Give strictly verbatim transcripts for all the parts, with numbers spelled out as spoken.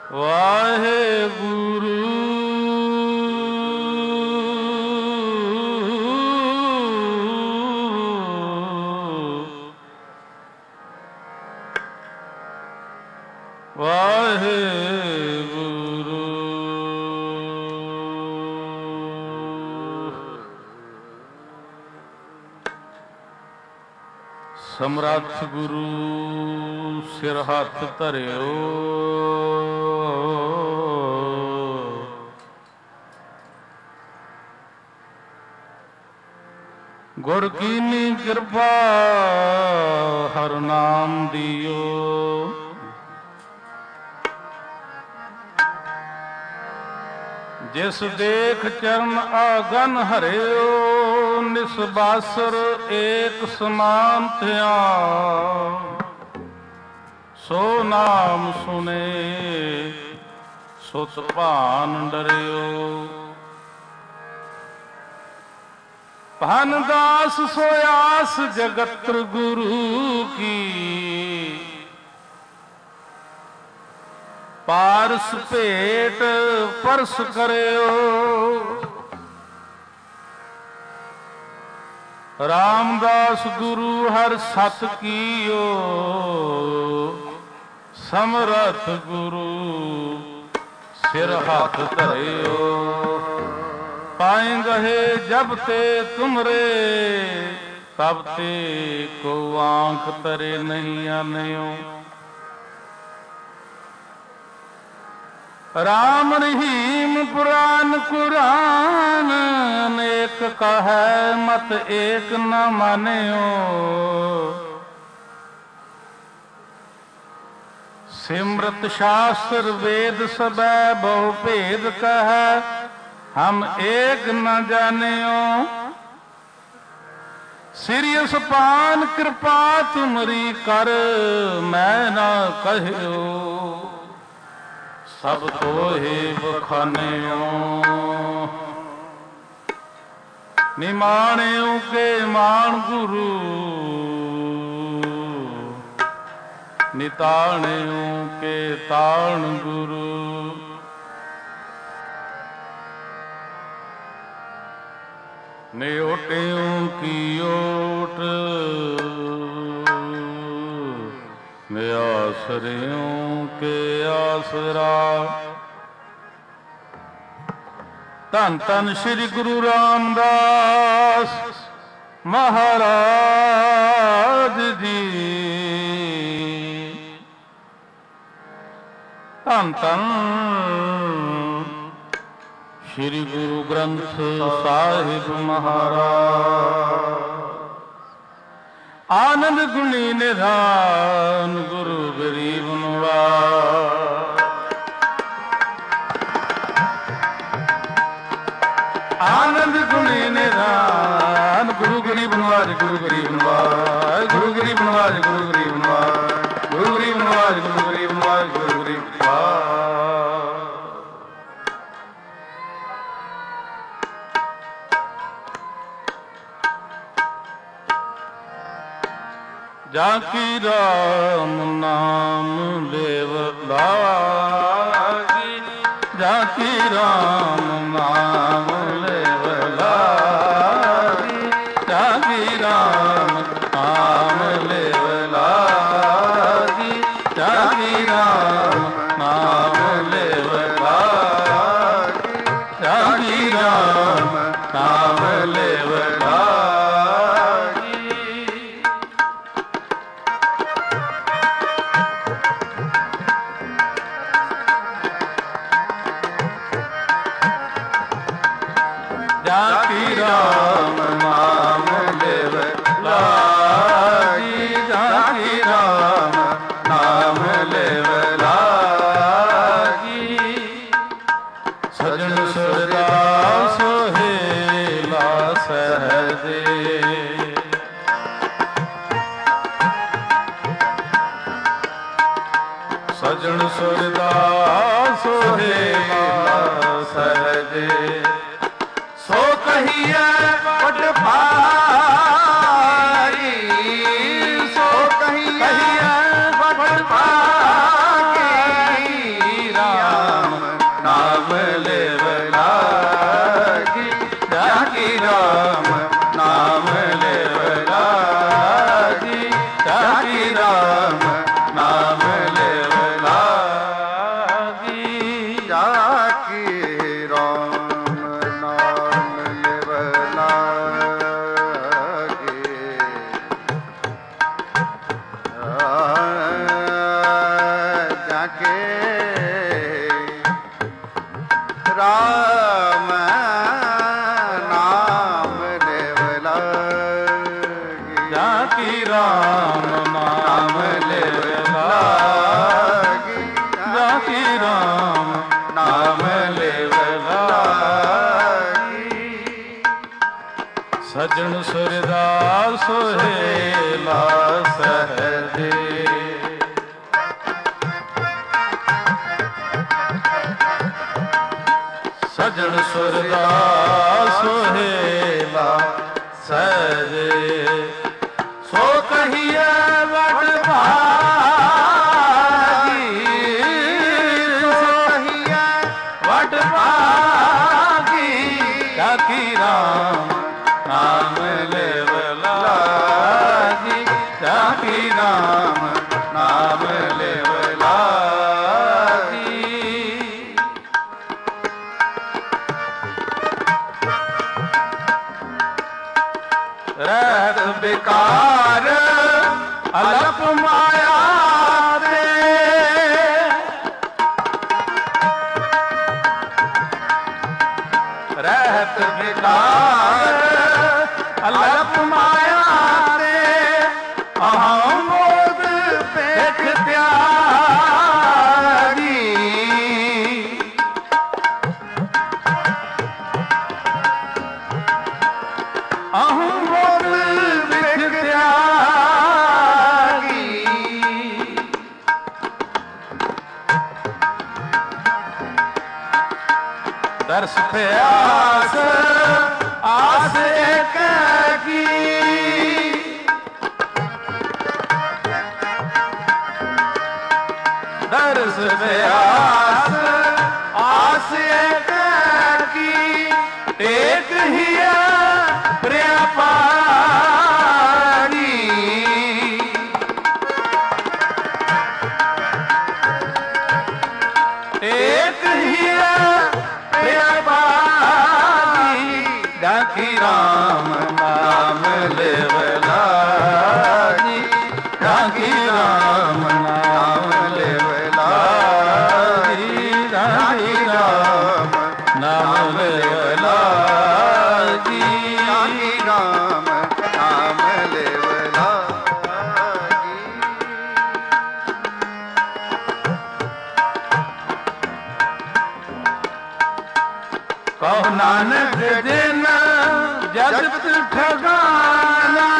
ਵਾਹਿਗੁਰੂ ਵਾਹਿਗੁਰੂ ਸਮਰੱਥ ਗੁਰੂ ਸਿਰ ਹੱਥ ਧਰਿਓ, ਗੁਰ ਕੀਨੀ ਕਿਰਪਾ ਹਰ ਨਾਮ ਦਿਓ। ਜਿਸ ਦੇਖ ਚਰਨ ਆਗਨ ਹਰਿਓ, ਨਿਸਬਾਸਰ ਏਕ ਸਮਾਨ ਥਿਆ। ਸੋ ਨਾਮ ਸੁਨੇ ਸੁਤ ਭਾਨ ਡਰਿਓ। ਭਨ ਦਾਸ ਸੋਇਆਸ ਜਗਤ ਗੁਰੂ ਕੀ, ਪਾਰਸ ਭੇਟ ਪਰਸ ਕਰਿਓ। ਰਾਮਦਾਸ ਗੁਰੂ ਹਰ ਸਤ ਕੀਓ, ਸਮਰੱਥ ਗੁਰੂ ਸਿਰ ਹੱਥ ਧਰਿਓ। ਪਾਏ ਗਏ ਜਬ ਤੇ ਤੁਮਰੇ, ਤਬ ਤੇ ਕੋ ਆਂਖ ਤਰੇ ਨਹੀਂ ਆਨਿਓ। ਰਾਮ ਰਹੀਮ ਪੁਰਾਨ ਕੁਰਾਨ, ਅਨੇਕ ਕਹੈ ਮਤ ਏਕ ਨ ਮਾਨਿਓ। ਸਿਮਰਤ ਸ਼ਾਸਤਰ ਵੇਦ ਸਬੈ ਬਹੁ ਭੇਦ ਕਹੈ, ਹਮ ਏਕ ਨ ਜਾਣਿਓ। ਸਿਰਿਯਸ ਪਾਨ ਕਿਰਪਾ ਤੁਮਰੀ ਕਰ, ਮੈਂ ਨਾ ਕਹਿਓ। ਸਭ ਤੋਹਿ ਬਖਾਨਿਓ, ਨਿਮਾਣਿਓ ਕੇ ਮਾਣ ਗੁਰੂ। ਨਿਤਾਣਿਓ ਕੇ ਤਾਣ ਗੁਰੂ। ਨਿਓਟਿਓ ਕੀ ਓਟ, ਨਿਆਸਰਿਓ ਕੇ ਆਸਰਾ। ਧੰਨ ਧੰਨ ਸ੍ਰੀ ਗੁਰੂ ਰਾਮਦਾਸ ਮਹਾਰਾਜ ਜੀ। ਧੰਨ ਧੰਨ ਸ੍ਰੀ ਗੁਰੂ ਗ੍ਰੰਥ ਸਾਹਿਬ ਮਹਾਰਾਜ। ਆਨੰਦ ਗੁਣੀ ਨਿਧਾਨ ਗੁਰੂ ਗਰੀਬ ਨਿਵਾਜ। ਆਨੰਦ ਗੁਣੀ ਨਿਧਾਨ ਗੁਰੂ ਗਰੀਬ ਨਿਵਾਜ, ਗੁਰੂ ਗਰੀਬ ਨਿਵਾਜ, ਗੁਰੂ ਗਰੀਬ ਨਿਵਾਜ, ਗੁਰੂ ਗਰੀਬ ਨਿਵਾਜ, ਗੁਰੂ ਗਰੀਬ ਨਿਵਾਜ, ਗੁਰੂ ਗਰੀਬ ਨਿਵਾਜ, ਗੁਰੂ ਗਰੀਬ ਨਿਵਾਜ। ਜਾਂ ਕੀ ਰਾਮ ਨਾਮ ਲੇਵ ਲਾਗੀ, ਜਾਂ ਕੀ ਰਾਮ ਨਾਮ ਲੇਵ ਲਾਗੀ, ਜਾਂ ਕੀ ਰਾਮ ਨਾਮ ਲੇਵ ਲਾਗੀ, ਜਾਂ ਕੀ ਰਾਮ ਨਾਮ ਲੇਵ ਲਾਗੀ, ਜਾਂ ਕੀ ਰਾਮ ਨਾਮ ਲੇਵ ਲਾਗੀ। ਜਾਂ ਕੀ ਰਾਮ ਨਾਮ ਲੇਵ ਲਾਗੀ, ਜਾਂ ਕੀ ਰਾਮ ਨਾਮ ਲੇਵ ਲਾਗੀ। ਸਜਣ ਸੁਰਦਾਸ ਸੋਹੇਲਾ ਸਹਜੇ, ਸਜਣ ਸੁਰਦਾਸ ਸੋਹੇਲਾ ਸਹਜੇ। ਸੋ ਕਹੀਏ ਵਡ ਭਾਈ, ਸੋ ਕਹੀਏ ਵਡ ਭਾਈ। जाकी राम नाम लेव लागी जाकी राम नाम लेव लागी जाके राम नाम लेव लागी जाकी राम नाम लेव लागी जाकी राम नाम लेव लागी सजन सुरदास सोहेला सहजे सजन सुरदास सोहेला सहजे सो कहिए वट भागी सो कहिए वट भागी जाकी राम नाम लेव लागी जाकी राम नाम लेव लागी रहत बेकार अलप माया दे रहत बेकार अलप माया दे अहम मोद पेख त्यागी अहम मोद पेख त्यागी दर्श प्यास आस एक की दर्श प्यास आस एक की एक ही प्रिय पानी एक ही प्रिय पानी जाकी राम नाम लेव लागी जाकी राम नाम लेव लागी जाकी राम नाम लेव लागी जाकी राम नाम लेव लागी कहो नानक जिन जगत ठगाना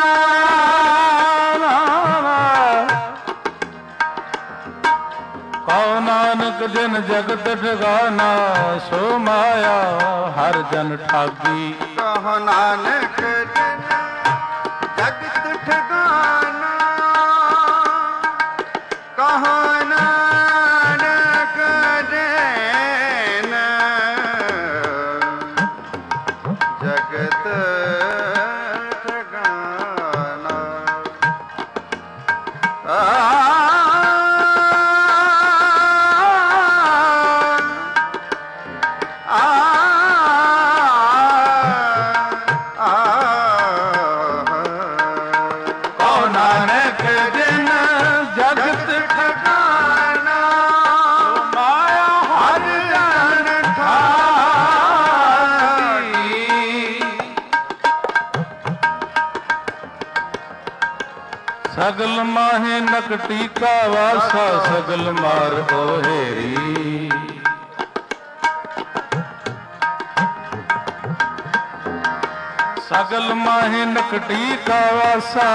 कहो नानक जिन जगत ठगाना सो माया हर जन ठागी कहो नानक जिन जगत ठगाना कहो नानक जिन जगत ठगाना आ सगल माहे नकटी का वासा सगल मार ओहेरी सगल माहे नकटी का वासा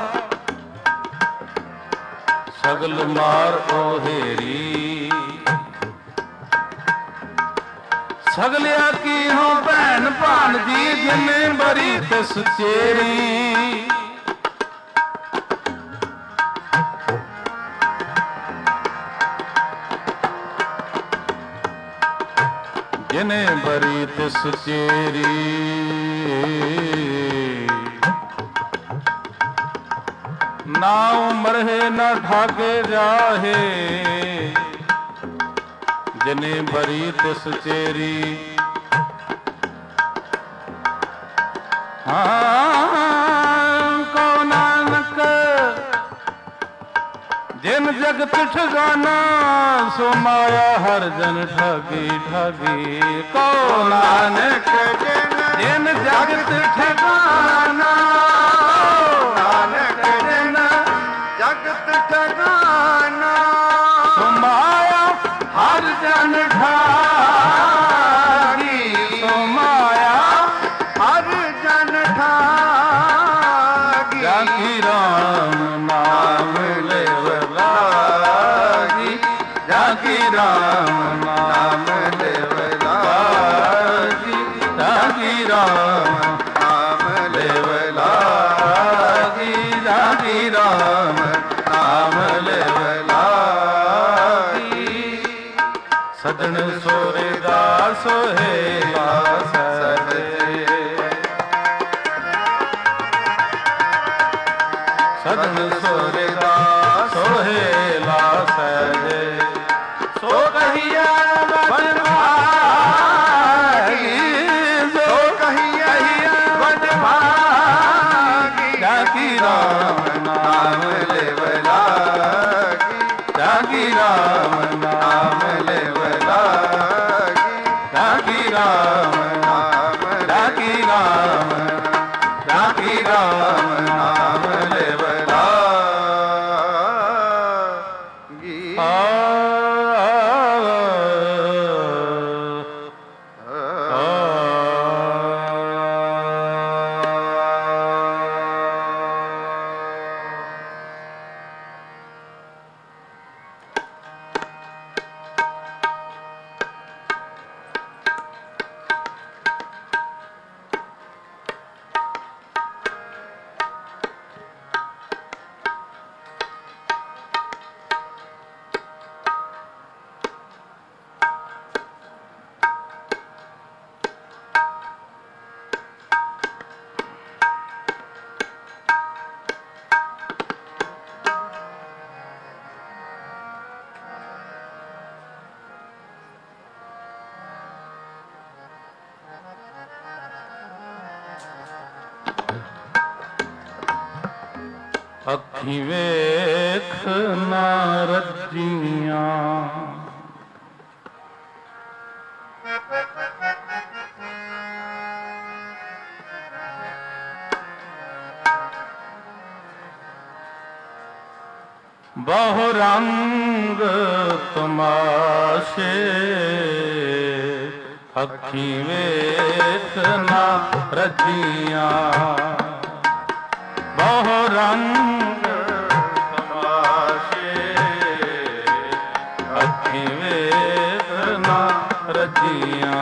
सगल मार ओहेरी सगलिया की हो भैन भान जी जिन्ने बरी ते सुचेरी जिने बरी तिस चेरी ਨਾ ਉਮਰਹਿ ਨਾ ਠਾਗੇ ਜਾਹੇ, ਜਿਨੇ ਬਰੀ ਤਿਸ ਚੇਰੀ। ਹਾਂ ਕਉ ਨਾਨਕ ਜਿਨ ਜਗਤ ਠਗਾਨਾ, ਸੋ ਮਾਇਆ ਹਰ ਜਨ ਠਾਗੀ ਠਾਗੀ। ਕਉ ਨਾਨਕ ਜਿਨ ਜਗਤ ਠਗਾਨਾ, ਨਾਨਕ ਜਿਨ ਜਗਤ ਠਗਾਨਾ, ਸੋ ਮਾਇਆ ਹਰ ਜਨ ਠਾਗੀ। ਸੋ ਮਾਇਆ ਹਰ ਜਨ ਠਾਗੀ। ਜਾ ਕੀ ਰਾਮ ਨਾਮ ਲੈਵ ਲਾਗੀ, ਜਾ ਕੀ ਰਾਮ ਨਾਮ ਲੈਵ ਲਾਗੀ, ਜਾ ਕੀ ਰਾਮ ਨਾਮ ਲੈਵ ਲਾਗੀ, ਜਾ ਕੀ ਰਾਮ ਨਾਮ ਲੈਵ ਲਾਗੀ। ਸਜਣ ਸੋਰੇ ਦਾ ਸੋਹੇਲਾ ਸਜੇ, ਸਜਣ ਸੋਰੇ ਦਾ ਸੋਹੇਲਾ ਸਜੇ। ਸੋ ਕਹੀਐ ਵਡ ਭਾਗੀ, ਸੋ ਕਹੀਐ ਵਡ ਭਾਗੀ। ਜਾ ਕੀ ਰਾਮ ਨਾਮ ਲੈਵ ਲਾਗੀ, ਜਾ ਕੀ ਰਾਮ ਨਾਮ ਲੈਵ ਲਾਗੀ, ਜਾ ਕੀ ਰਾਮ ਨਾਮ, ਜਾ ਕੀ ਰਾਮ, ਜਾ ਕੀ ਰਾਮ ਨਾਮ ਲੈਵ ਲਾਗੀ। ਆ ਅੱਖੀਂ ਵੇਖ ਨਾ ਰੱਜੀਆਂ, ਬਹੁ ਰੰਗ ਤਮਾਸ਼ੇ। ਅੱਖੀਂ ਵੇਖ ਨਾ ਰੱਜੀਆਂ, ਬਹੁ ਰੰਗ ਤਮਾਸ਼ੇ। ਅੱਖੀਂ ਵੇਖ ਨਾ ਰੱਜੀਆਂ,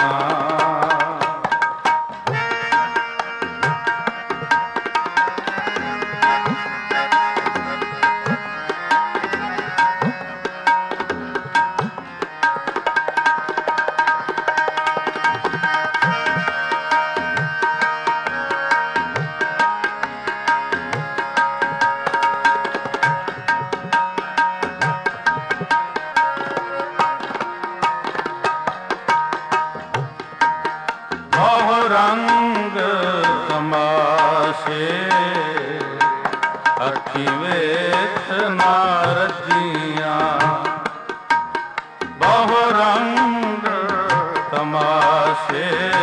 ਰੰਗ ਤਮਾਸ਼ੇ। ਅੱਖੀਂ ਵੇਖ ਨਾ ਰੱਜੀਆਂ, ਬਹੁ ਰੰਗ ਤਮਾਸ਼ੇ।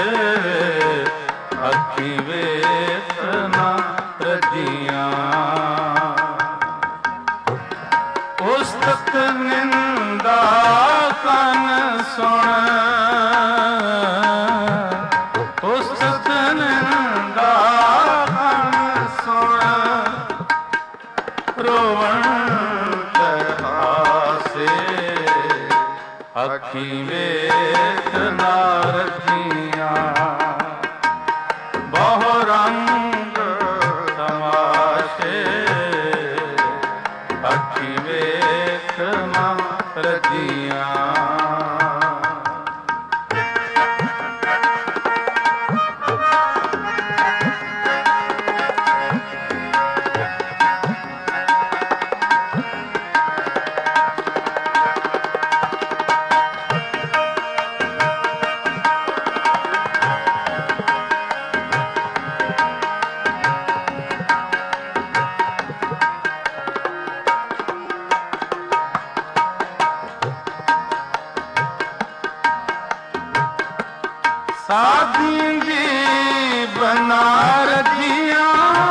ਅੱਖੀਂ ਵੇਖ ਨਾ ਰੱਜੀਆਂ, ਉਸਤਤ ਨਿੰਦਾ ਕੰਨ ਸੁਣ। ਉਸਤਤ ਨਿੰਦਾ ਕੰਨ ਸੁਣ, ਰੋਵਣ ਤੇ ਹਾਸੇ। ਅੱਖੀਂ ਵੇਖ ਨਾ ਰੱਜੀਆਂ, ਬਹੁ ਰੰਗ ਤਮਾਸ਼ੇ। ਅੱਖੀਂ ਵੇਖ ਨਾ ਰੱਜੀਆਂ, साधी जी बना रखिया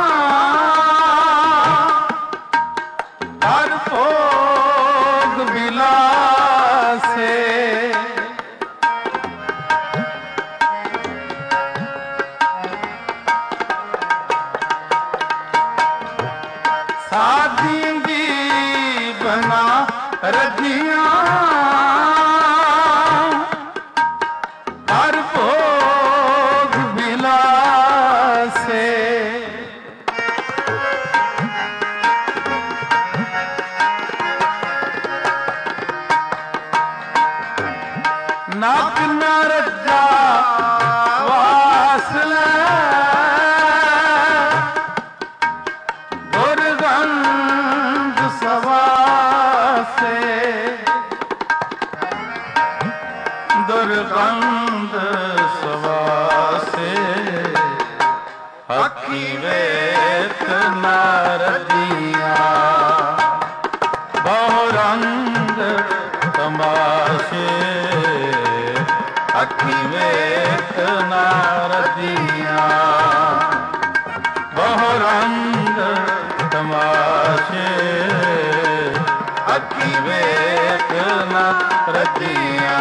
हर भोग विलासे साधी जी बना रखिया हर भोग विलासे नाक न रजा वासले दुर्गंध सवासे दुर्गंध सवासे अखी वेत नारदिया बहुरंग तमाशे अखी वेत नारदिया बहुरंग तमाशे अखी वेत नारदिया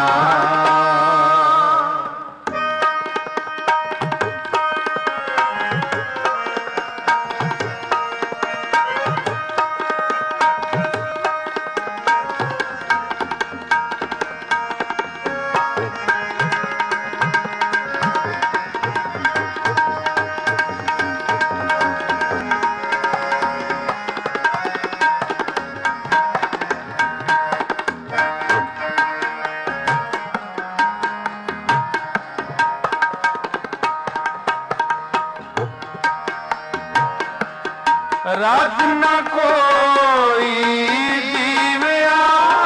राज न कोई दीवया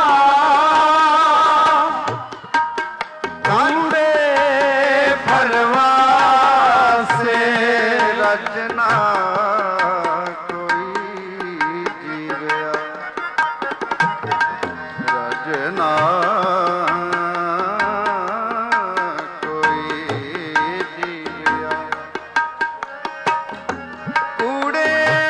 कूड़े फरवासे रजना कोई जीवया रजना कोई जीवया कूड़े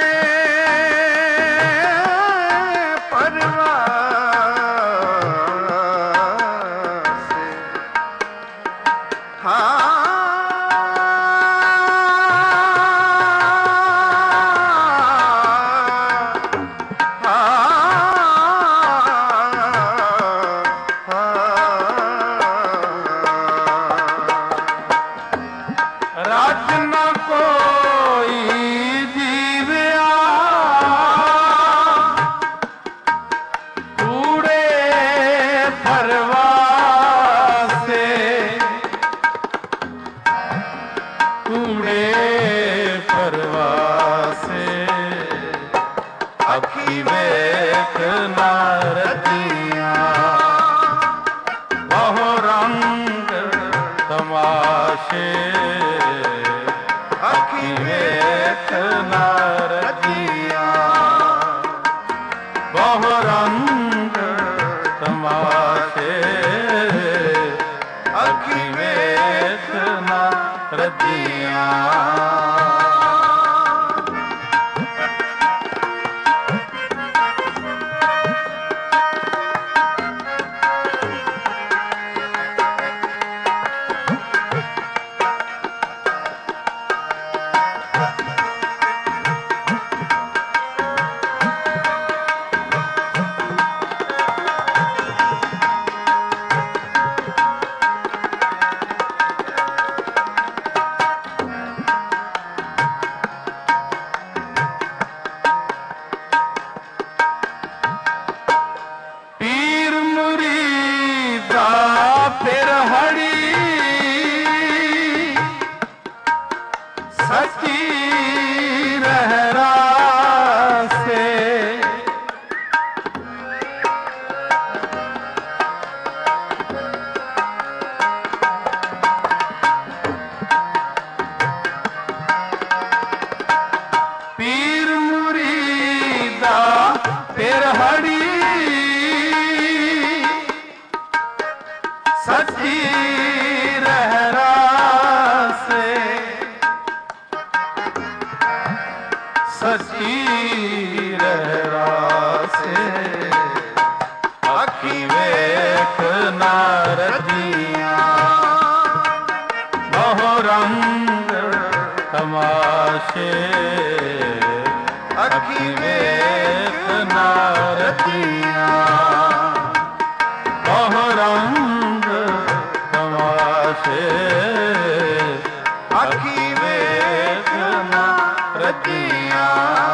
राज न कोई जीवया कूड़े फरवासे कूड़े फरवासे अखी वेख नारदिया बहु रंग तमाशे अखी वेख नारदिया बहु रंग तमाशे अखी वेख नारदिया फिर हड़ी सची रहरा से पीर मुरीदा फिर हड़ी सच्ची रहरा ਨਾ ਰਚੀਆਂ ਬਹੁ ਰੰਗ ਤਮਾਸ਼ੇ ਅੱਖੀ ਵੇਖ ਨਾ ਰਚੀਆਂ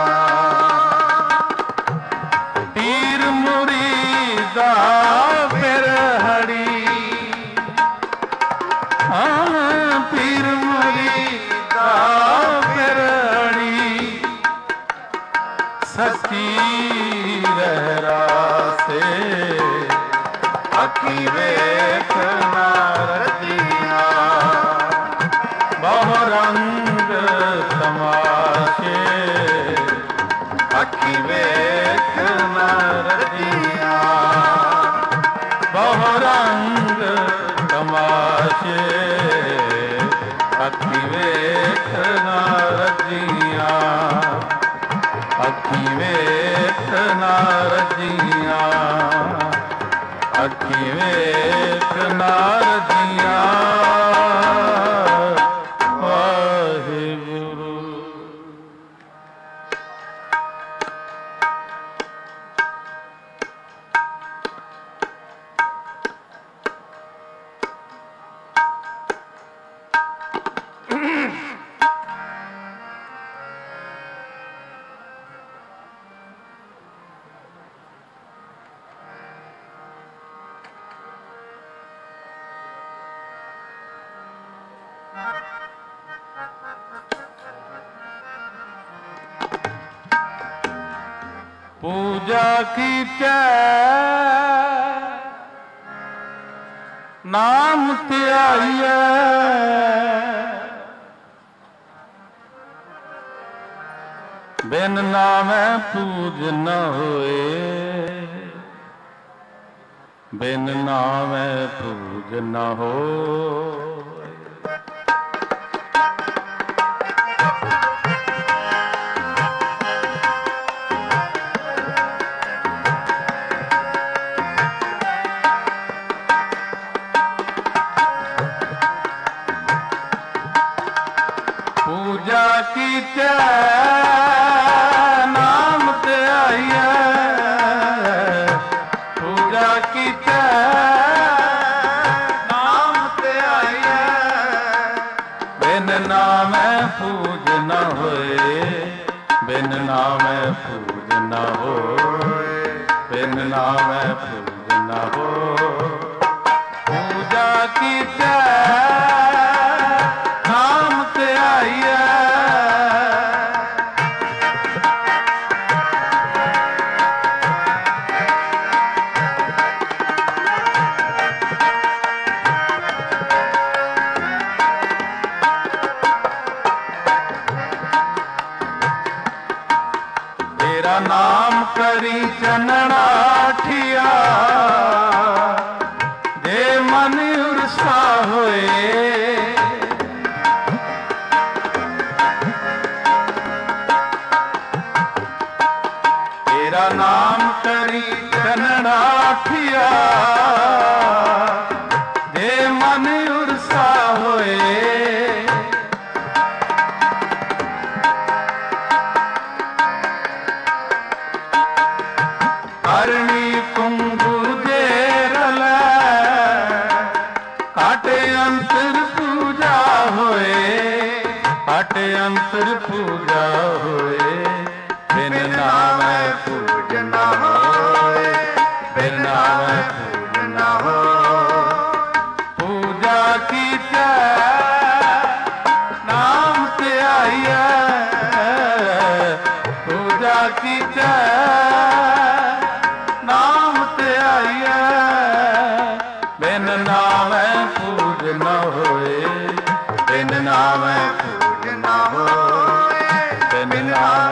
ਪੀਰ ਮੁਰੀਦਾ ਫਿਰ ਹੜੀ ਹਾਂ ਪੀਰ ਮੁਰੀਦਾ ਫਿਰ ਹੜੀ ਸੱਚੀ ਰਹਿ ਰਾਸੇ ਅੱਖੀ ਵੇਖ ਨਾ ਰਚੀਆਂ ਬਹੁ ਰੰਗ ਤਮਾਸ਼ੇ ਅੱਖੀ ਵੇਖ ਨਾ ਰਚੀਆਂ ਬਹੁ ਰੰਗ ਤਮਾਸ਼ੇ ਅੱਖੀ ਵੇਖ ਨਾ ਰਚੀਆਂ ਅੱਖੀ ਵੇਖ ਨਾ ਰਚੀਆਂ ਅੱਖੀ ਵੇਖ ਨਾ ਰਚੀਆਂ ਵਾਹਿਗੁਰੂ। पूजा कीते नाम त्याइए बिन नामे पूज न होए बिन नामे पूज न हो पूजा कीते नाम त्याइए पूजा कीते नाम त्याइए बिन नामे पूज न होए बिन नामे पूज न हो बिन नामे पूज न हो पूजा कीते नाम त्याइए तेरा नाम करी चनड़ाठिया दे मन उर्सा होए तेरा नाम करी चनड़ाठिया दे मन उर्सा होए हरणी कुंगू दे रलै काटे अंतर पूजा होए काटे अंतर पूजा होए बिन नामे पूज न होए बिन नामे पूज न हो पूजा कीते नाम त्याइए पूजा कीते नाम त्याइए बिन नामे पूज न होए बिन नामे पूज न होए बिन नामे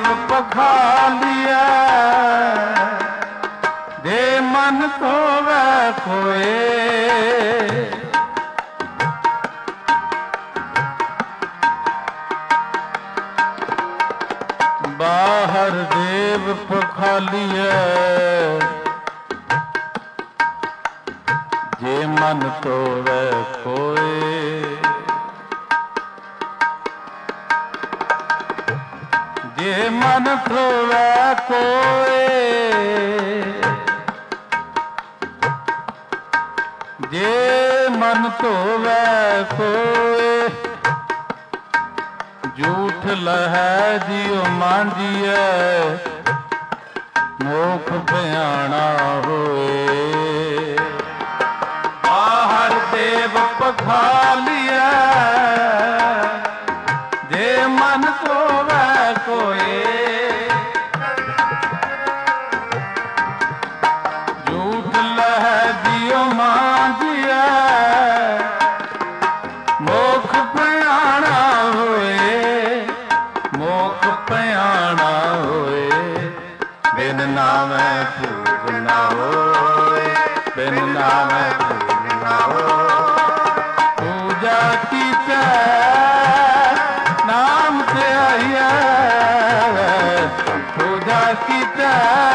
ਦੇਵ ਪਖਾਲੀਐ ਜੇ ਮਨ ਧੋਵੈ ਕੋਏ ਬਾਹਰ ਦੇਵ ਪਖਾਲੀਐ ਜੇ ਮਨ ਧੋਵੈ ਕੋਏ ਜੇ ਮਨ ਧੋਵੈ ਕੋਏ ਜੇ ਮਨ ਧੋਵੈ ਕੋਏ ਝੂਠ ਲਹੈ ਜਿਉ ਮਾਂਜੀਐ ਮੋਖ ਭਿਆਣਾ ਹੋਏ ਬਾਹਰ ਦੇਵ ਪਖਾਲੀਐ ਜੇ ਮਨ ਧੋਵੈ ਕੋਏ ਝੂਠ ਲਹੈ ਜਿਉ ਮਾਂਜੀਐ ਮੋਖ ਭਿਆਣਾ ਹੋਏ ਮੋਖ ਭਿਆਣਾ ਹੋਏ ਬਿਨ ਨਾਮੈ ਪੂਜ ਨਾ ਹੋਏ ਬਿਨ ਨਾਮੈ ਪੂਜ ਨਾ ਹੋਏ ਪੂਜਾ ਕੀਤੈ ਨਾਮ ਤੇ ਆਈਐ ਪੂਜਾ ਕੀਤੈ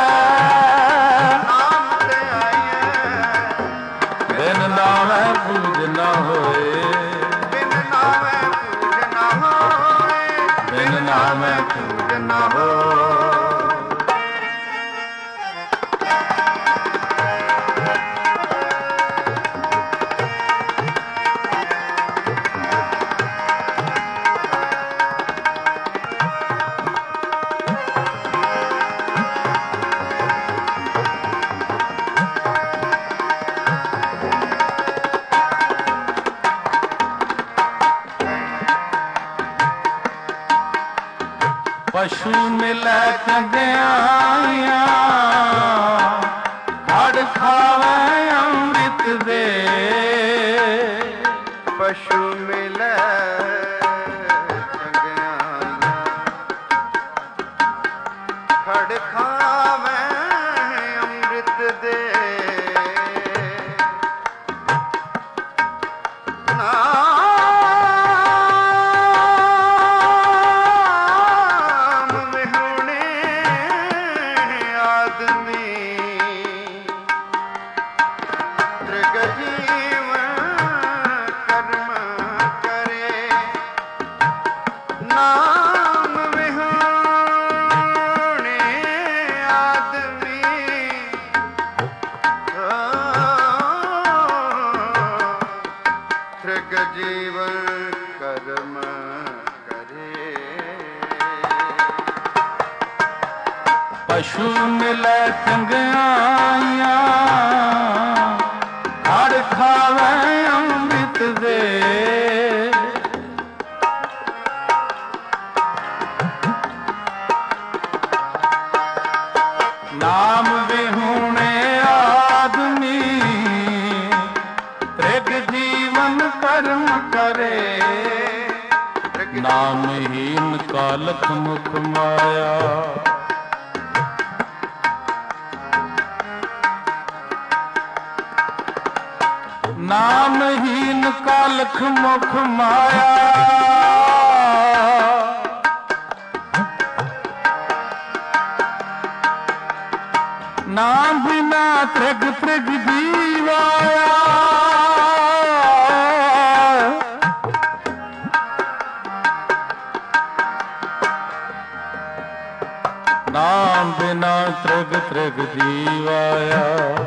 ਨਾਮ ਤੇ ਆਈਐ ਬਿਨ ਨਾਮੈ ਪੂਜ ਨਾ ਹੋਏ ਬਿਨ ਨਾਮੈ ਪੂਜ ਨਾ ਹੋਏ ਬਿਨ ਨਾਮੈ ਪੂਜ ਨਾ ਹੋਏ ਪਸ਼ੂ ਮਿਲੈ ਚੰਗਿਆਈਆਂ ਖੜ ਖਾਵੈ ਅੰਮ੍ਰਿਤ ਦੇ ਪਸ਼ੂ ਮਿਲੈ ਚੰਗਿਆਈਆਂ ਖੜ ਖਾਵੈ ਅੰਮ੍ਰਿਤ ਦੇ ਜੀਵਨ ਕਰਮ ਕਰੇ ਪਸ਼ੂ ਮਿਲੈ ਚੰਗਿਆਈਆਂ ਖੜ ਖਾਵੈ ਅੰਮ੍ਰਿਤ ਦੇ ਨਾਮ ਵਿਹੂਣੇ ਆਦਮੀ ਤ੍ਰਿਗ ਜੀਵਨ ਕਰਮ ਕਰੇ ਨਾਮਹੀਨ ਕਾ ਲਖ ਮੁਖ ਮਾਇਆ ਨਾਮਹੀਨ ਕਾ ਲਖ ਮੁਖ ਮਾਇਆ ਨਾਮ ਬਿਨਾ ਤ੍ਰਿਗ ਤ੍ਰਿਗ ਜੀਵਾਇਆ ਨਾਮ ਬਿਨਾ ਤ੍ਰਿਗ ਤ੍ਰਿਗ ਜੀਵਾਇਆ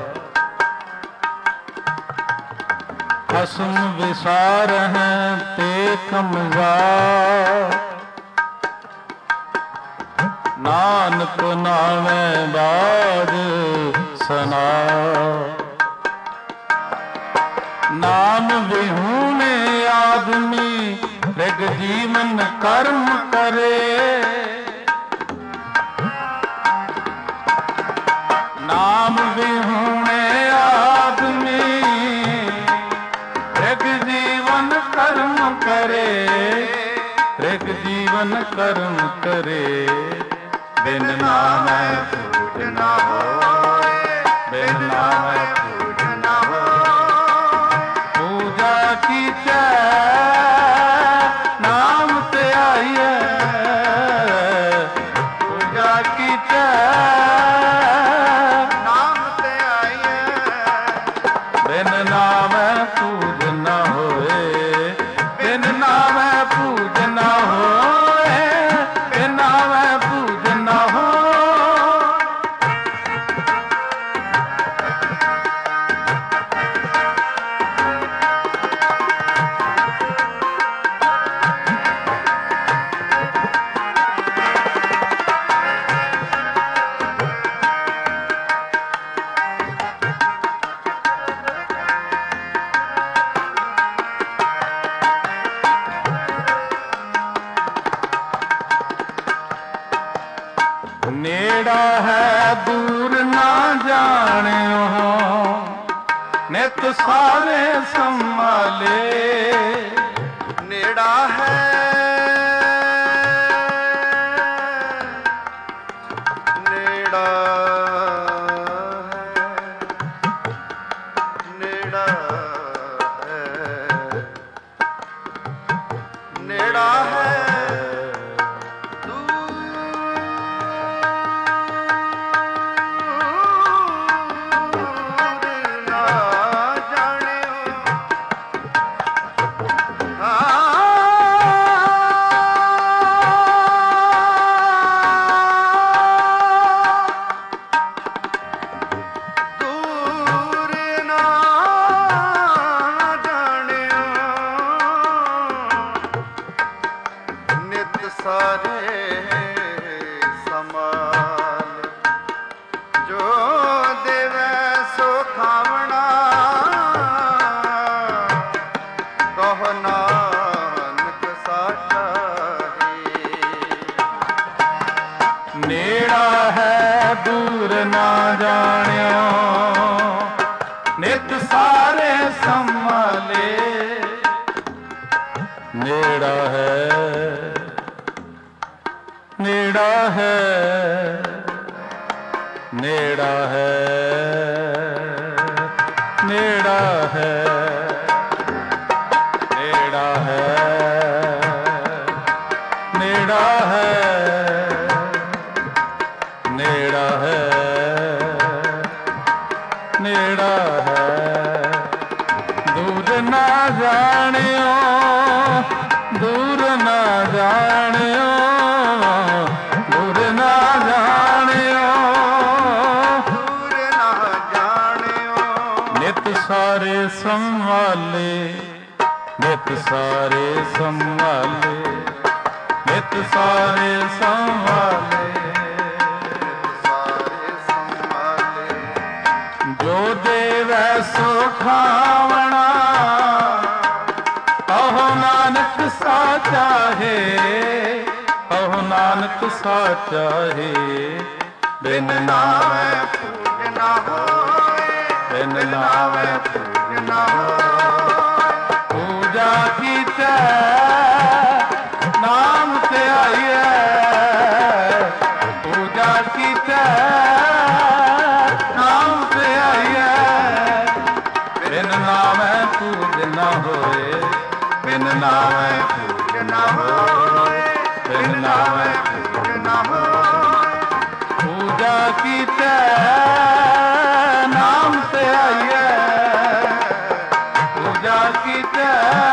ਖਸਮ ਵਿਸਾਰ ਹੈ ਤੇ ਕਮਜ਼ਾਰ ਨਾਨਕ ਨਾਮੈ ਬਾਦ ਸਨਾ ਨਾਮ ਵਿਹੂਣੇ ਆਦਮੀ ਤ੍ਰਿਗ ਜੀਵਨ ਕਰਮ ਕਰੇ ਨਾਮ ਵਿਹੂਣੇ ਆਦਮੀ ਤ੍ਰਿਗ ਜੀਵਨ ਕਰਮ ਕਰੇ ਤ੍ਰਿਗ ਜੀਵਨ ਕਰਮ ਕਰੇ ਬਿਨ ਨਾਮੈ ਪੂਜ ਨਾ ਹੋਏ, ਬਿਨ ਨਾਮੈ ਪੂਜ ਨਾ ਹੋਏ। ਪੂਜਾ ਕੀਚੈ ਨਾਮ ਤੇ ਆਈਐ, ਪੂਜਾ ਕੀਚੈ ਨਾਮ ਤੇ ਆਈਐ। ਬਿਨ ਨਾਮੈ ਪੂਜ ਨਾ ਹੋਏ, ਬਿਨ ਨਾਮੈ ਪੂਜ ਨਾ ਹੋਏ, ਬਿਨ ਨਾਮੈ ਪੂਜ ਨਾ ਹੋਏ। ਨੇੜਾ ਹੈ ਦੂਰ ਨਾ ਜਾਣਿਓ, ਨਿਤ ਸਾਰੇ ਸੰਭਾਲੇ। ਨੇੜਾ ਹੈ ਨੇੜਾ ਹੈ ਨੇੜਾ ਹੈ ਨੇੜਾ ਹੈ ਨੇੜਾ ਹੈ ਦੂਰ ਨਾ ਜਾਣਿਓ, ਨਿਤ ਸਾਰੇ ਸੰਭਾਲੇ। ਨੇੜਾ ਹੈ ਨੇੜਾ ਹੈ ਨੇੜਾ ਹੈ ਨੇੜਾ ਹੈ ਨੇੜਾ ਹੈ ਨੇੜਾ ਹੈ ਨੇੜਾ ਹੈ ਨੇੜਾ ਹੈ। ਦੂਰ ਨਾ ਜਾਣਿਓ, ਦੂਰ ਨਾ ਜਾਣਿਓ, ਦੂਰ ਨਾ ਜਾਣਿਓ, ਦੂਰ ਨਾ ਜਾਣਿਓ। ਨਿਤ ਸਾਰੇ ਸੰਭਾਲੇ, ਨਿਤ ਸਾਰੇ ਸੰਭਾਲੇ, ਨਿਤ ਸਾਰੇ ਸੰਭਾਲੇ। ਜੋ ਦੇਵੈ ਸੋ ਖਾਵਣਾ, ਕਹੋ ਨਾਨਕ ਸਾਚਾਹੇ, ਕਹੋ ਨਾਨਕ ਸਾਚਾਹੇ। ਬਿਨ ਨਾਮੈ ਪੂਜ ਨਾ ਹੋਏ, ਬਿਨ ਨਾਮੈ ਪੂਜ ਨਾ ਹੋਏ। ਪੂਜਾ ਕੀਚੈ ਨਾਮ ਤੇ ਆਈਐ, ਪੂਜਾ ਕੀਚੈ ਨਾਮ ਤੇ ਆਈਐ। ਬਿਨ ਨਾਮੈ ਪੂਜ ਨਾ ਹੋਏ, ਬਿਨ ਨਾਮੈ ਪੂਜ ਨਾ ਹੋਏ, ਬਿਨ ਨਾਮੈ ਪੂਜ ਨਾ ਹੋਏ। ਪੂਜਾ ਕੀਚੈ ਨਾਮ ਤੇ ਆਈਐ, ਪੂਜਾ ਕੀਚੈ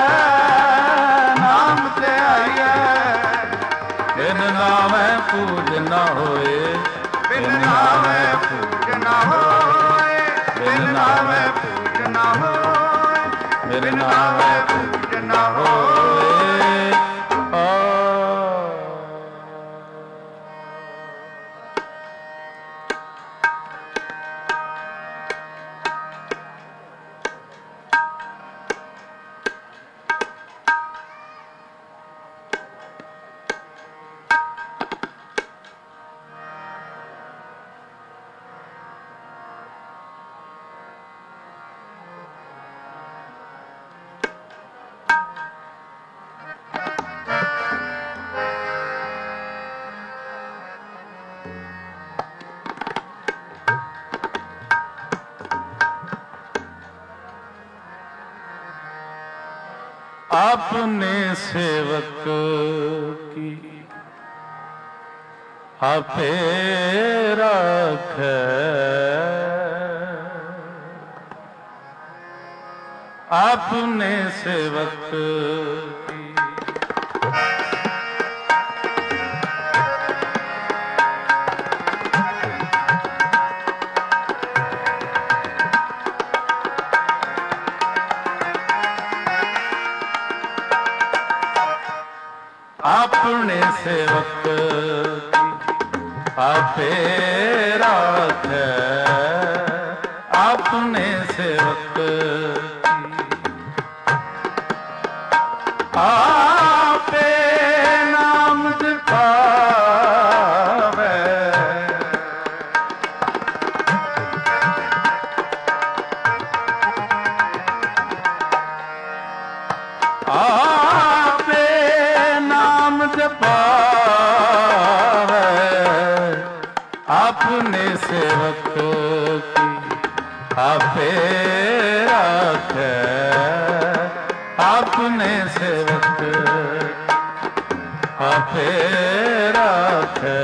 ਨਾਮ ਤੇ ਆਈਐ। ਬਿਨ ਨਾਮੈ ਪੂਜ ਨਾ ਹੋਏ, ਬਿਨ ਨਾਮੈ ਪੂਜ ਨਾ ਹੋਏ, ਬਿਨ ਨਾਮੈ ਪੂਜ ਨਾ ਹੋਏ, ਬਿਨ ਨਾਮੈ ਪੂਜ ਨਾ ਹੋਏ। ਹੋਏ। ਆ अपने सेवक की आपे राखै, अपने सेवक की अपने सेवक की आपे राखै, अपने सेवक की आपे नाम जपावै, आपे नाम जपावै, अपने सेवक की आपे राखै, अपने सेवक आपे राखै,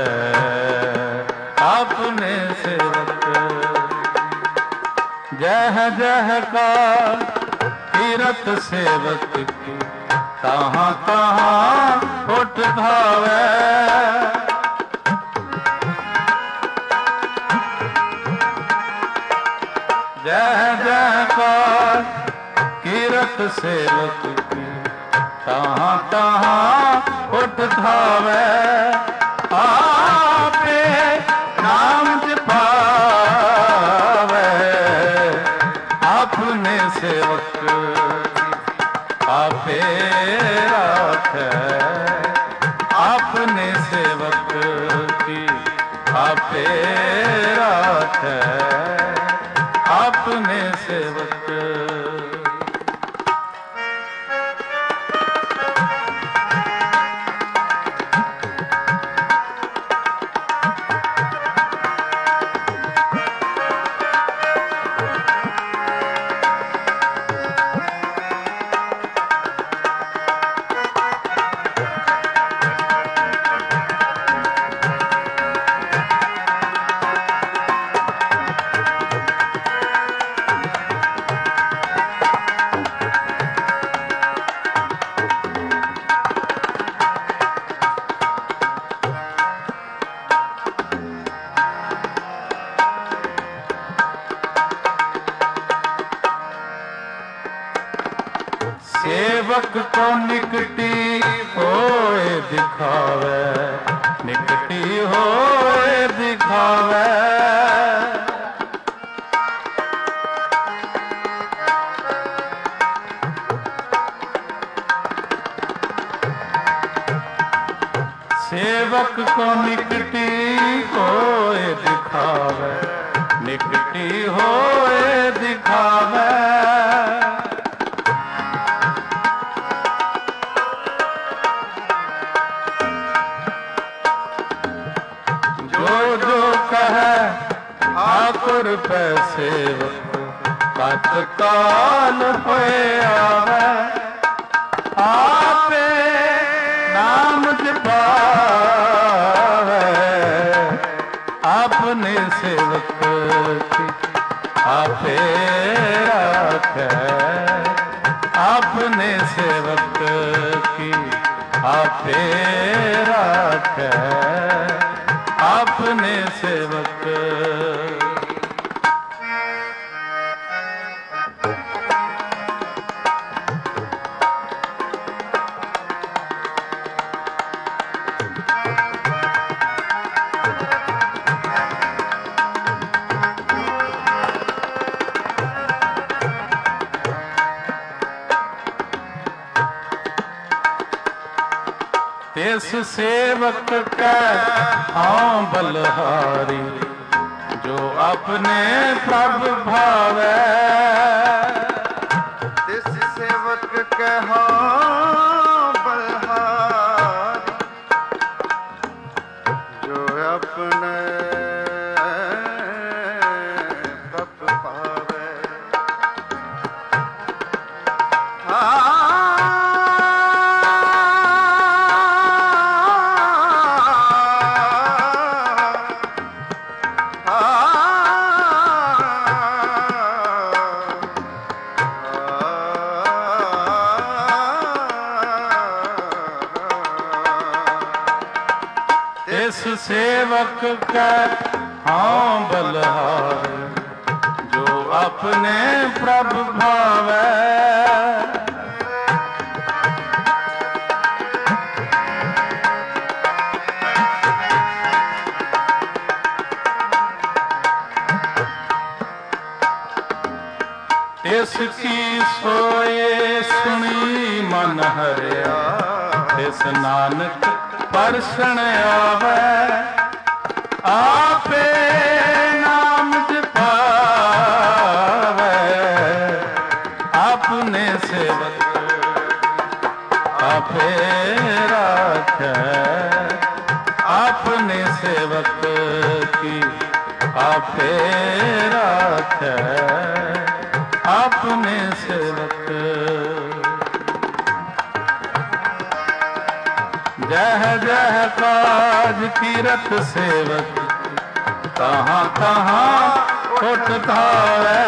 अपने सेवक जह जह का तीरथ सेवक की तहाँ तहाँ उठ धावै, जह जह का तीरथ सेवक की तहाँ तहाँ उठ धावै, आपे नाम जपावै, अपने सेवक आपे राखै, अपने सेवक की आपे राखै, अपने सेवक सेवक को निकटी होए दिखावे, निकटी होए दिखावे, सेवक को निकटी होए दिखावे, निकटी होए दिखावे, ठाकुर पै सेवक तत्काल होए आवे, आपे नाम जपावै, अपने सेवक की आपे राखै, अपने सेवक की आपे राखै, अपने सेवक तिस सेवक कै हाँ बलहारी, जो अपने प्रभ भावै, तिस सेवक कै हाँ बलहारी, जो अपने प्रभ भावै, हाँ सेवक कै हाँ बलहार, जो अपने प्रभु भावै। इसकी सोए सुनी मन हरिया, तिस नानक परसण आवे। आपे नाम जपावे, अपने सेवक आपे राखै। अपने सेवक की आपे राखै, अपने सेवक। जह जह काज कीरत सेवक, तहाँ तहाँ उठ धावै।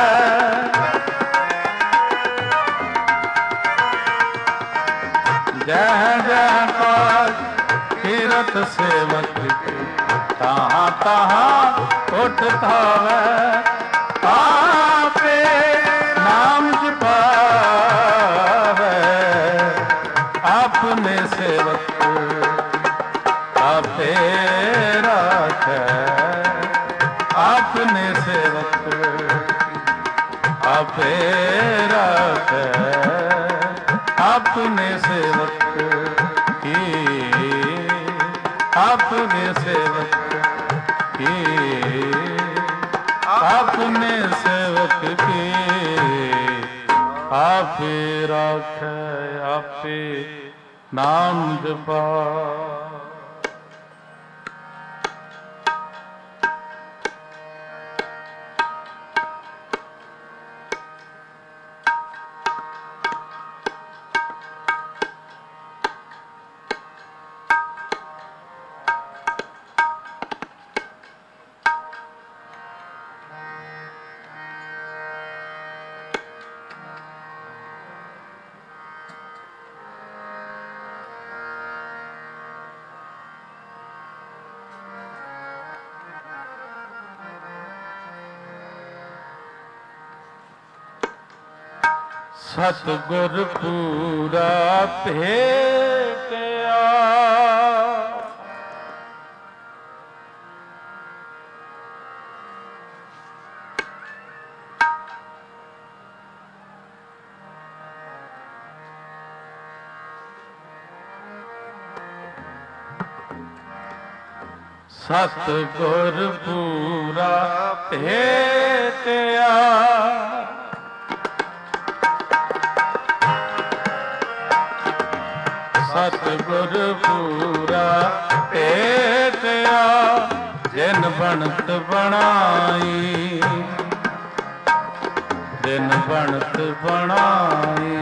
जह जह काज कीरत सेवक, तहाँ तहाँ उठ धावै। आपे नाम जपावे, अपने सेवक आपे राखै। अपने सेवक आपे राखै, अपने सेवक की अपने सेवक की अपने सेवक की आपे राखै, आपे नाम जपा। सतगुर पूरा भेटिया, सतगुर पूरा भेटिया। सतगुर पूरा भेटिया, जिन बनत बनाई, जिन बनत बनाई,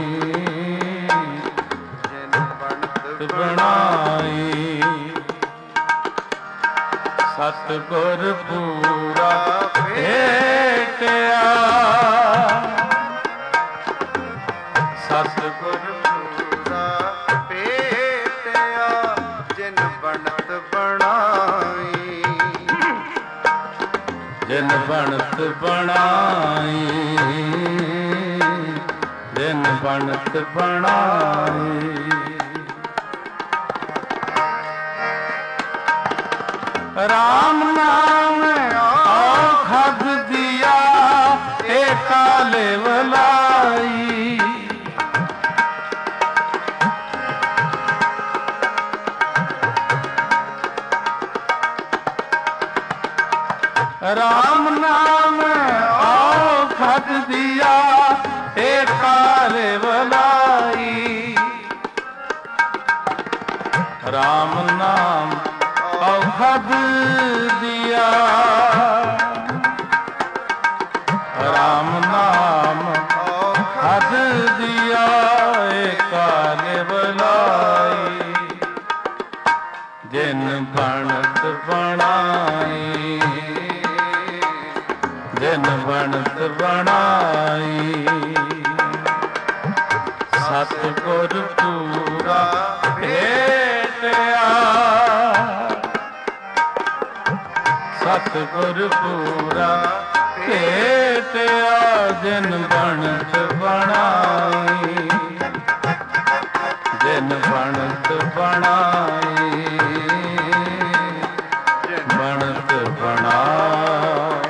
जिन बनत बनाई। सतगुर पूरा भेटिया, सतगुर पूरा भेटिया, जिन बनत बनाई, जिन बनत बनाई, जिन बनत बनाई। राम नाम औखद दिया, एका लेवलाई। राम नाम औखद दिया, एका लेवलाई। राम नाम औखद दिया, राम नाम औखद दिया, एका लेवलाई। जिन बनत बनाई, जिन बनत बनाई। सतगुर पूरा भेटिया, ਸਤਿਗੁਰ ਪੂਰਾ ਭੇਟਿਆ ਜਿਨ ਬਣਤ ਬਣਾਈ ਜਿਨ ਬਣਤ ਬਣਾਈ ਬਣਤ ਬਣਾਈ।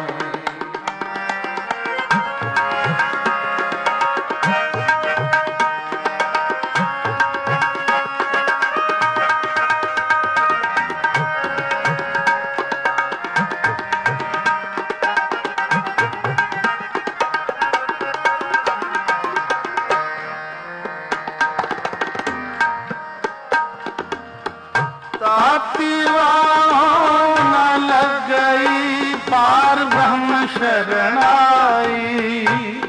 शरणाई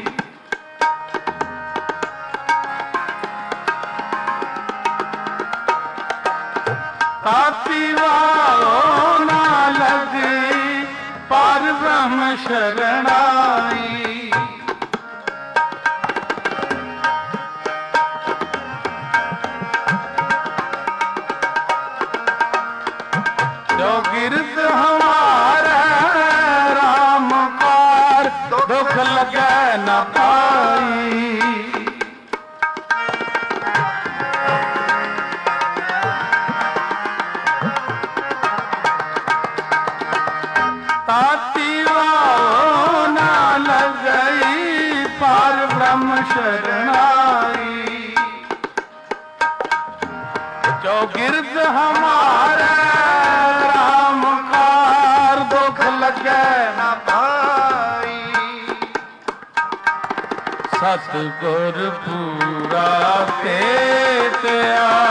ताती वाओ ना लगे पार ब्रह्म शरणाई। जो गिरत हमारा दुख लगे न पाई ताती वाओ न लगई पार ब्रह्म शरणाई। जो गिरद हमारे राम कार दुख लगे न पाई। सतगुर पूरा भेटया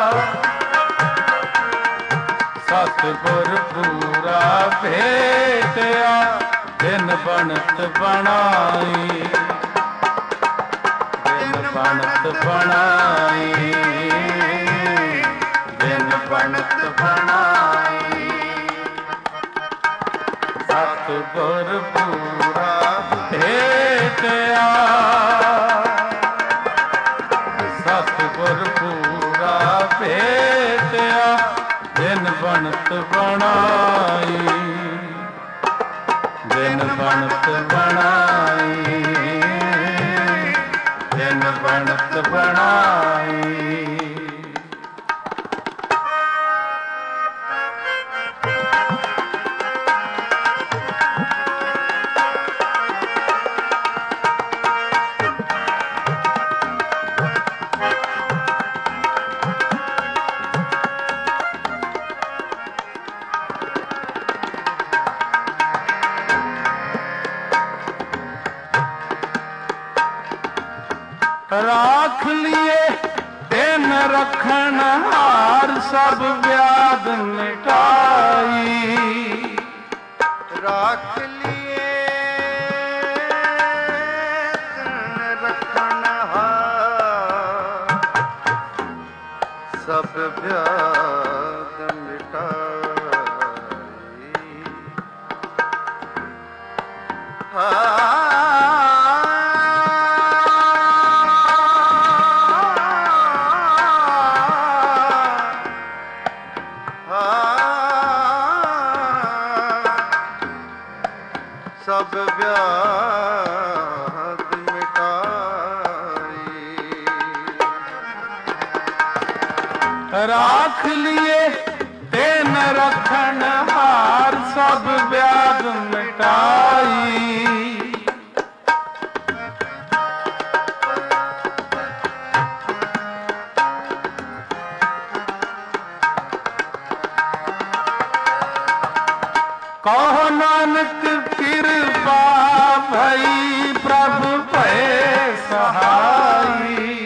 सतगुर पूरा भेटया जिन बनत बनाई जिन बनत बनाई जिन बनत बनाई। सतगुर पूरा भेटया सतगुर पूरा भेटया जिन बनत बनाई जिन बनत बनाई जिन बनत बनाई। राख लिए दिन रखन हार सब व्याध मिटाई। राख लिए दिन रखन हार सब व्याध मिटाई। सब व्याध मिटाई। राख लिए दिन रखन हार सब व्याध मिटाई। कहो नानक कृपा भई प्रभु भय सहाई।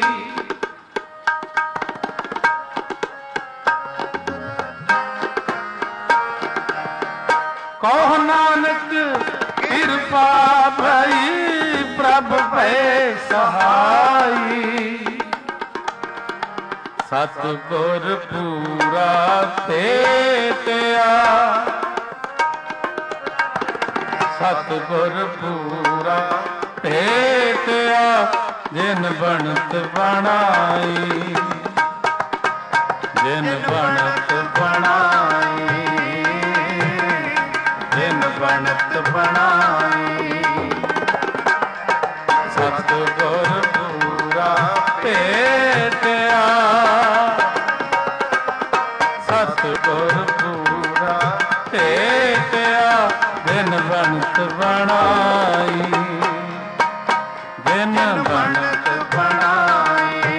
कहो नानक कृपा भई प्रभु भय सहाई। सतगुर पूरा भेटया सतगुर पूरा भेटया जिन बनत बनाई जिन बनत बनाई जिन ਬਣਤ ਬਣਾਈ। ਸਤਿਗੁਰ ਪੂਰਾ ਭੇਟਿਆ, ਸਤਿਗੁਰ ਪੂਰਾ ਭੇਟਿਆ, ਦਿਨ ਬਣਤ ਬਣਾਈ, ਦਿਨ ਬਣਤ ਬਣਾਈ,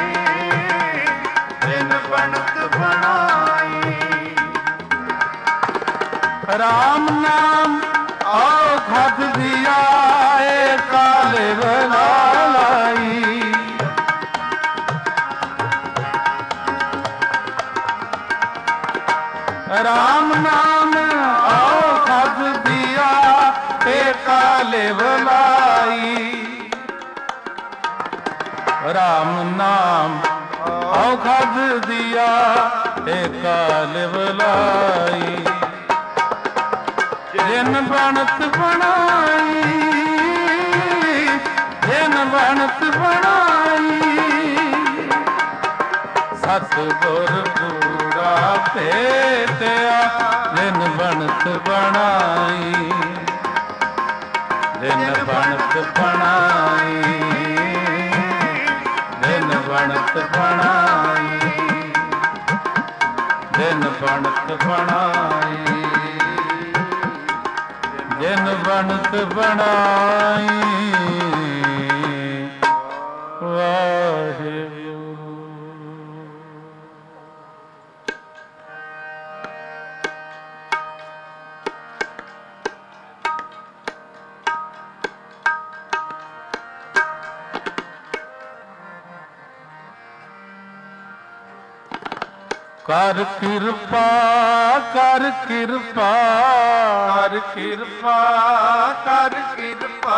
ਦਿਨ ਬਣਤ ਬਣਾਈ। ਰਾਮ ਨਾਮ ਔਖਦ ਦਿਆ ਏ ਕਾਲੇ ਬਲਾਈ। ਰਾਮ ਨਾਮ ਔਖਦ ਦਿਆ ਏ ਕਾਲੇ ਬਲਾਈ। ਰਾਮ ਨਾਮ ਔਖਦ ਦਿਆ ਏ ਕਾਲੇ ਬਲਾਈ। ਦਿਨ ਬਣਤ ਬਣਾਈ, ਦਿਨ ਬਣਤ ਬਣਾਈ। ਸਤਿਗੁਰ ਪੂਰਾ ਭੇਟਿਆ, ਦਿਨ ਬਣਤ ਬਣਾਈ, ਦਿਨ ਬਣਤ ਬਣਾਈ, ਦਿਨ ਬਣਤ ਬਣਾਈ, ਦਿਨ ਬਣਤ ਬਣਾਈ, ਦਿਨ ਬਣਤ ਬਣਾਈ। ਵਾਹਿਗੁਰੂ। ਕਰ ਕਿਰਪਾ, ਕਰ ਕਿਰਪਾ, ਕਰ ਕਿਰਪਾ, ਕਰ ਕਿਰਪਾ।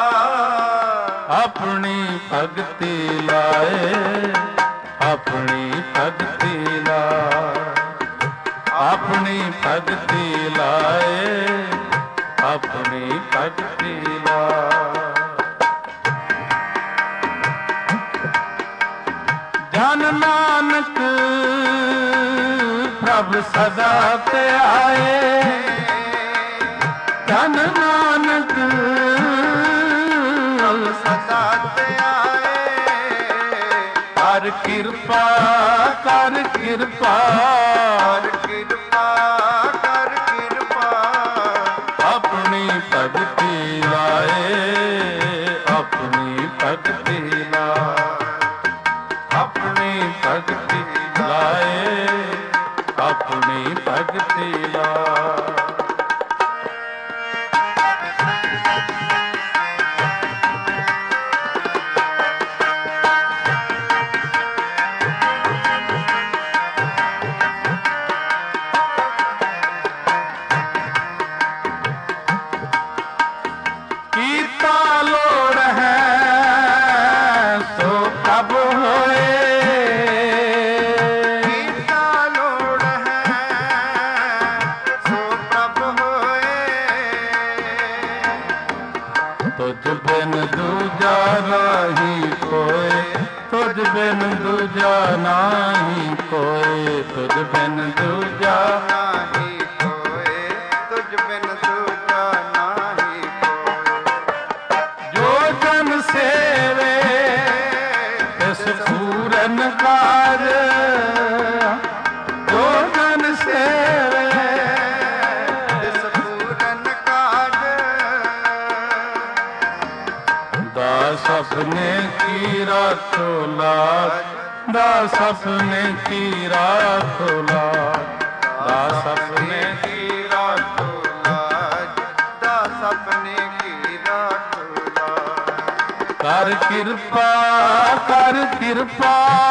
ਆਪਣੀ ਭਗਤੀ ਲਾਏ, ਆਪਣੀ ਭਗਤੀ ਲਾਏ, ਆਪਣੀ ਭਗਤੀ ਲਾਏ, ਆਪਣੀ ਭਗਤੀ ਲਾਏ। ਜਨ ਨਾਨਕ ਪ੍ਰਭ ਸਦਾ ਧਿਆਏ, ਜਨ ਨਾਨਕ ਪ੍ਰਭ ਸਦਾ ਧਿਆਏ। ਕਰ ਕਿਰਪਾ, ਕਰ ਕਿਰਪਾ, ਕਰ ਕਿਰਪਾ, ਕਰ ਕਿਰਪਾ। ਆਪਣੀ ਭਗਤੀ ਲਾਏ, ਆਪਣੀ ਭਗਤੀ ਲਾਏ, ਆਪਣੀ ਭਗਤੀ ਲਾਏ, ਆਪਣੀ ਭਗਤੀ ਲਾਏ। ਕੀਤਾ ਲੋੜ ਹੈ ਸੋ ਪ੍ਰਭ ਹੋਏ, ਕੀਤਾ ਲੋੜ ਹੈ ਸੋ ਪ੍ਰਭ ਹੋਏ। ਤੁਝ ਬਿਨ ਦੂਜਾ ਨਹੀਂ ਕੋਏ, ਤੁਝ ਬਿਨ ਦੂਜਾ ਨਹੀਂ ਕੋਏ, ਤੁਝ ਬਿਨ ਦੂਜਾ ਨਹੀਂ ਕੋਏ, ਤੁਝ ਬਿਨ ਦੂਜਾ ਨਹੀਂ ਕੋਏ। ਜੋ ਜਨ ਸੇਵੇ ਤਿਸ ਪੂਰਨ ਕਾਜ, ਜੋ ਜਨ ਸੇਵੇ ਤਿਸ ਪੂਰਨ ਕਾਜ। ਦਾਸ ਆਪਣੇ ਕੀ ਰਾਖੋ ਲਾਜ, ਦਾਸ ਆਪਣੇ ਕੀ ਰਾਖੋ ਲਾਜ, ਦਾਸ ਆਪਣੇ ਕੀ ਰਾਖੋ ਲਾਜ, ਦਾਸ ਆਪਣੇ ਕੀ ਰਾਖੋ ਲਾਜ। ਕਰ ਕਿਰਪਾ, ਕਰ ਕਿਰਪਾ,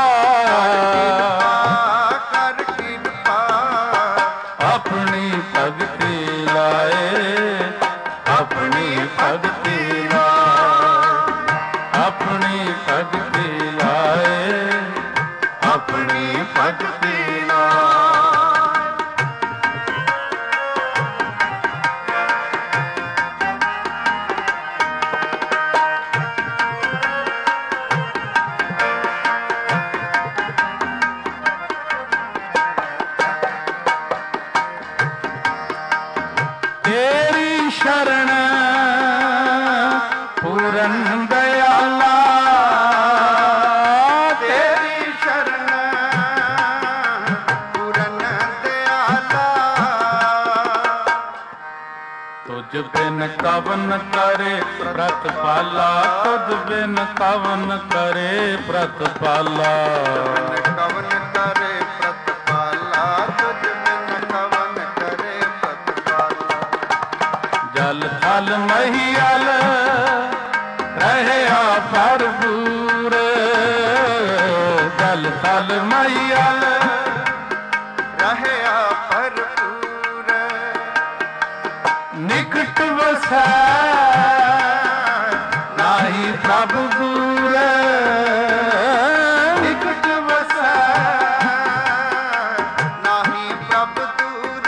ਕਰ ਕਿਰਪਾ। ਆਪਣੀ ਭਗਤੀ ਲਾਏ, ਆਪਣੀ ਭਗਤੀ ਲਾਏ, ਆਪਣੀ ਭਗਤੀ ਲਾਏ, ਆਪਣੀ ਭਗਤੀ ਲਾਏ। शरण पूरन दयाला, तेरी शरण पूरन दयाला। तुझ बिन कवन करे प्रतिपाला, तुझ बिन कवन करे प्रतिपाला। कवन करे प्रतिपाला, तुझ बिन कवन करे प्रतिपाला। जल थल महियल रहया भरपूर, जल थल महियल रहया भरपूर। निकट वसै नाही प्रभु दूर, निकट वसै नाही प्रभु दूर।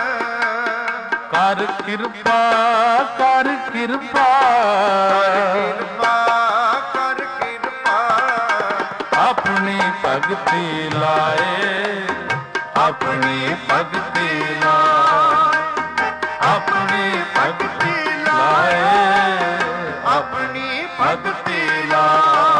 कर कृपा कर कृपा, कृपा कर कृपा। अपनी भगति लाए, अपनी भगति लाए, अपनी भगति लाए, अपनी भगति लाए।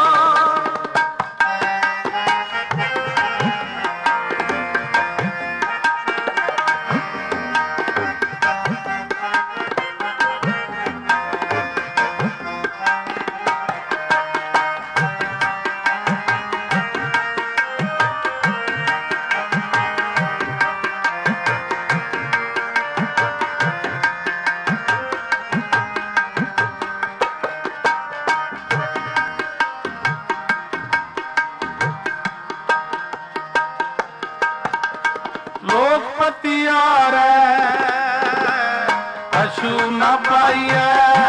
लोकपति आरे अशु न पाइए,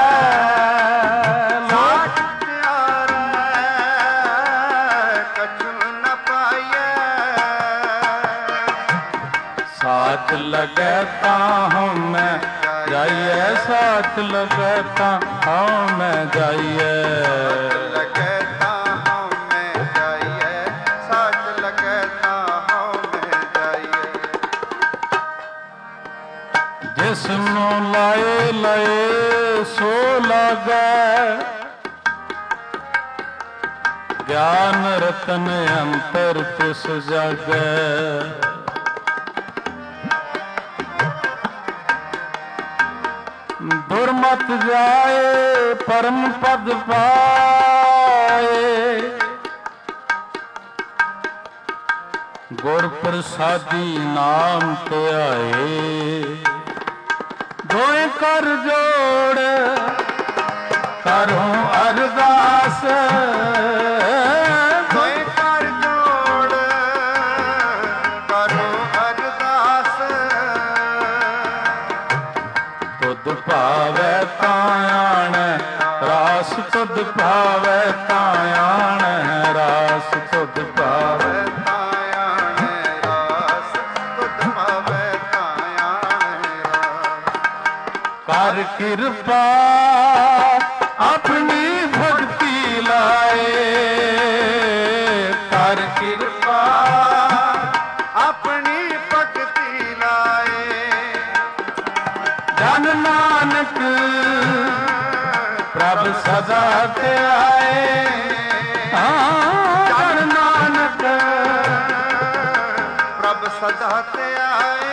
लोक कछु न पाइए। साथ लगे ता हम जाइए, साथ लगे ता हम जाइए। लगे ता हमें जाइए, साथ लगे ता हमें जाइए। जिसनु लाए लाए सो लागे, ज्ञान रतन अंतर तिस जागे। दुर्मत जाए परम पद पाए, गुर प्रसादी नाम ते आए। दोए कर जोड़ करूं अरदास, दोए कर जोड़ करो अरदास। तुद भावे तायाण रास, तुद भावे तायाण रास, तुद भावे तायाण रास, तुद भावे तायाण रास। कर कृपा अपनी भक्ति लाए, कर कृपा अपनी भक्ति लाए। जन नानक प्रभ सदा ते आए, हाँ जन नानक प्रभ सदा ते आए।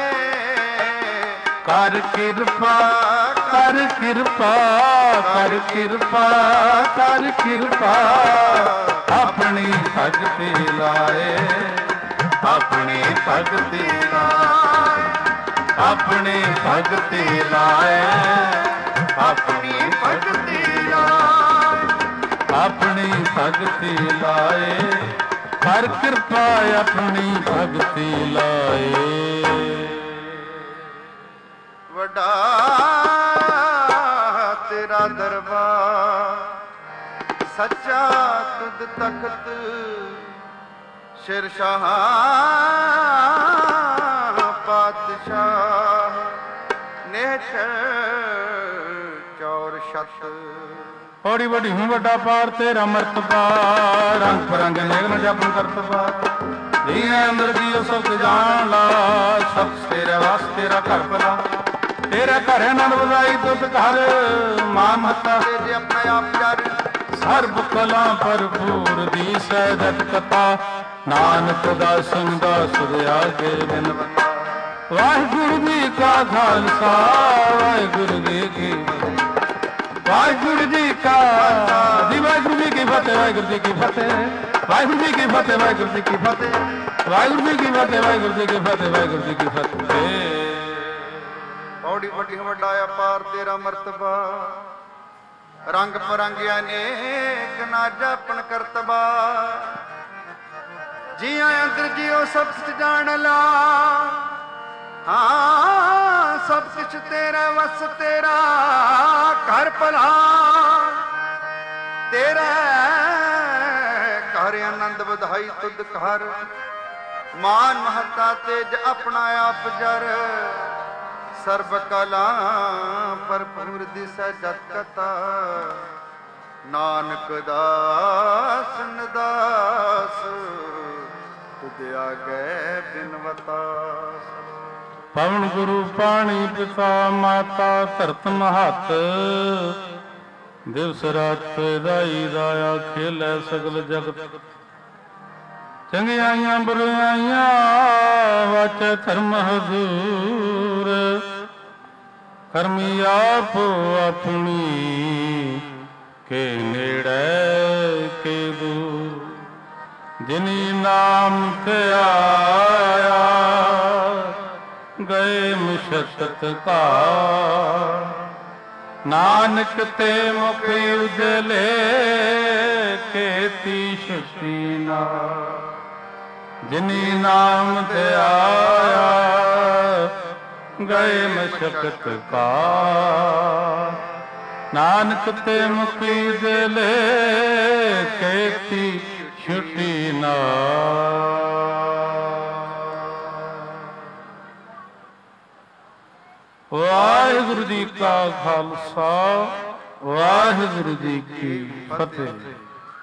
कर कृपा कर कृपा कर कृपा कर कृपा, अपनी भक्ति लाए, अपनी भक्ति लाए, अपनी भक्ति लाए, अपनी भक्ति लाए, अपनी भक्ति लाए। कर कृपा अपनी भक्ति लाए। वडा तेरा दरबार, सच्चा तुद तख्त, शेरशाह पातशाह, नेछ चौर शत। बड़ी बड़ी हूँ वड्डा पार तेरा मर्तबा, रंग परंग नेगन जपन करतबा। दीन अंदर दियो सब जान ला, सब तेरे वास्ते तेरा घर भला। तेरे ਤੇਰੇ ਘਰ ਆਨੰਦ ਵਧਾਈ ਤੁਧ ਘਰ ਮਾਨ ਮਹੱਤਾ ਤੇ ਜੇ ਆਪਣੇ ਆਪ ਜਰ ਸਰਬ ਕਲਾ ਭਰਪੂਰ ਦੀ ਸਹਿਜਤ ਕਥਾ ਨਾਨਕ ਦਾਸਨ ਦਾਸ ਦੇ ਆਗੇ ਬਿਨ ਵਾਹਿਗੁਰੂ ਜੀ ਕਾ ਖਾਲਸਾ ਵਾਹਿਗੁਰੂ ਜੀ ਕੀ ਵਾਹਿਗੁਰੂ ਜੀ ਕਾ ਜੀ ਵਾਹਿਗੁਰੂ ਜੀ ਕੀ ਫਤਿਹ ਵਾਹਿਗੁਰੂ ਜੀ ਕੀ ਫਤਿਹ ਵਾਹਿਗੁਰੂ ਜੀ ਕੀ ਫਤਿਹ ਵਾਹਿਗੁਰੂ ਜੀ ਕੀ ਫਤਿਹ ਵਾਹਿਗੁਰੂ ਜੀ ਕੀ ਫਤਿਹ ਵਾਹਿਗੁਰੂ ਜੀ ਕੀ ਫਤਿਹ ਵਾਹਿਗੁਰੂ ਜੀ ਕੀ ਫਤਿਹ ਬੌੜੀ ਵੱਡੀ ਵੱਡਾ ਅਪਾਰ ਤੇਰਾ ਮਰਤਬਾ ਰੰਗ ਪਰੰਗ ਅਨੇਕ ਨਾ ਜਾਪਣ ਕਰਤਬਾ ਜੀਆਂ ਅੰਦਰ ਜਿਉ ਸਭ ਕੁਛ ਜਾਣ ਲਾ ਹਾਂ ਸਭ ਕੁਛ ਤੇਰਾ ਵਸ ਤੇਰਾ ਘਰ ਭਲਾ ਤੇਰਾ ਘਰ ਆਨੰਦ ਵਧਾਈ ਤੁਧ ਘਰ ਮਾਨ ਮਹੱਤਾ ਤੇਜ ਆਪਣਾ ਆਪ ਜਰ ਸਰਬ ਕਲਾ ਭਰਪੂਰ ਦਿਸੈ ਜਤ ਕਥਾ ਨਾਨਕ ਦਾਸ ਨਦਾਸ ਤੁਧ ਆਗੇ ਬਿਨਵਤਾ ਪਵਨ ਗੁਰੂ ਪਾਣੀ ਪਿਤਾ ਮਾਤਾ ਧਰਤ ਮਹੱਤ ਦਿਵਸ ਰਾਤ ਪੈਦਾਈ ਦਾਇਆ ਖੇਲੇ ਸਗਲ ਜਗਤ ਚੰਗਿਆਈਆਂ ਬੁਰਾਈਆਂ ਵਾਚੈ ਧਰਮ ਹਜ਼ੂਰ ਕਰਮੀ ਆਪ ਆਪਣੀ ਕੇ ਨੇੜੇ ਕੇ ਦੂਰ ਜਿਨੀ ਨਾਮ ਤੇ ਆਇਆ ਗਏ ਮੁਸ਼ਕਤ ਕਾ ਨਾਨਕ ਤੇ ਮੁਖ ਉਜਲੇ ਕੇਤੀ ਸ਼ਕਤੀ ਨਾ ਜਿਨੀ ਨਾਮ ਤੇ ਆਇਆ ਗਏ ਮੁਸ਼ਕਤ ਕਾ ਨਾਨਕ ਤੇ ਮੁਖ ਉਜਲੇ ਕੇਤੀ ਛੁਟੀ ਨਾ ਵਾਹਿਗੁਰੂ ਜੀ ਕਾ ਖਾਲਸਾ ਵਾਹਿਗੁਰੂ ਜੀ ਕੀ ਫਤਿਹ।